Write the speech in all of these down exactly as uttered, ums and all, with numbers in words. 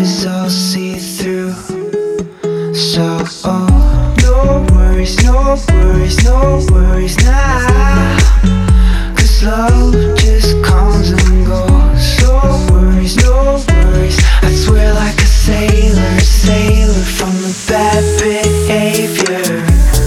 is all see-through. So, oh, no worries, no worries, no worries now, 'cause love just comes and goes. No worries, no worries, I swear like a sailor, sailor from the bad behavior.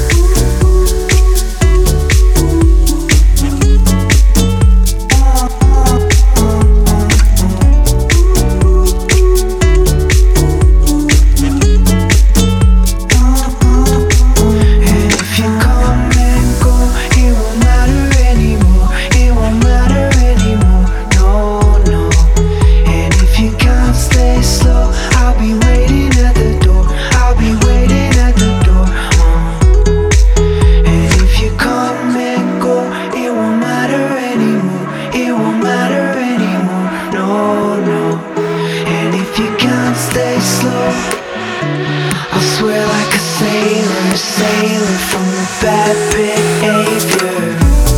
Stay slow, I'll swear like a sailor, sailor from the bad behavior.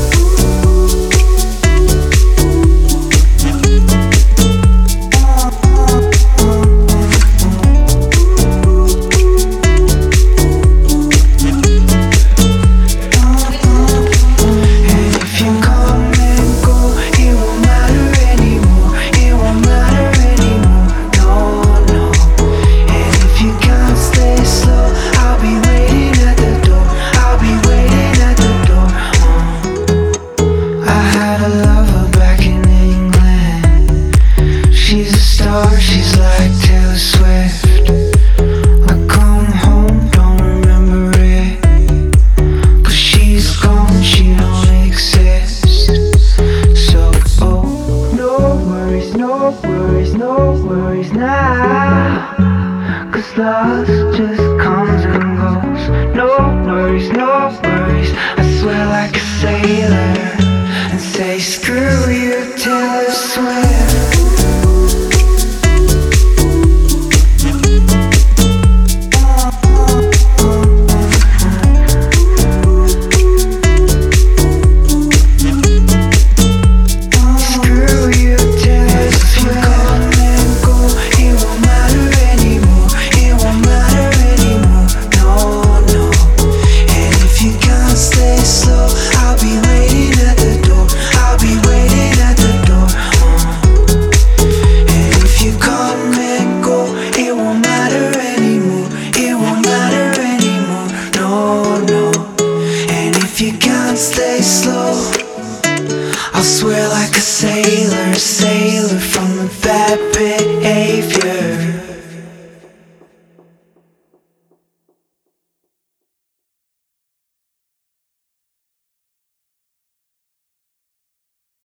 She's like Taylor Swift. I come home, don't remember it, 'cause she's gone, she don't exist. So, oh, no worries, no worries, no worries now, 'cause love just comes and goes. No worries, no worries, I swear like a sailor, and say screw you Taylor Swift. Stay slow, I'll swear like a sailor, sailor from the bad behavior.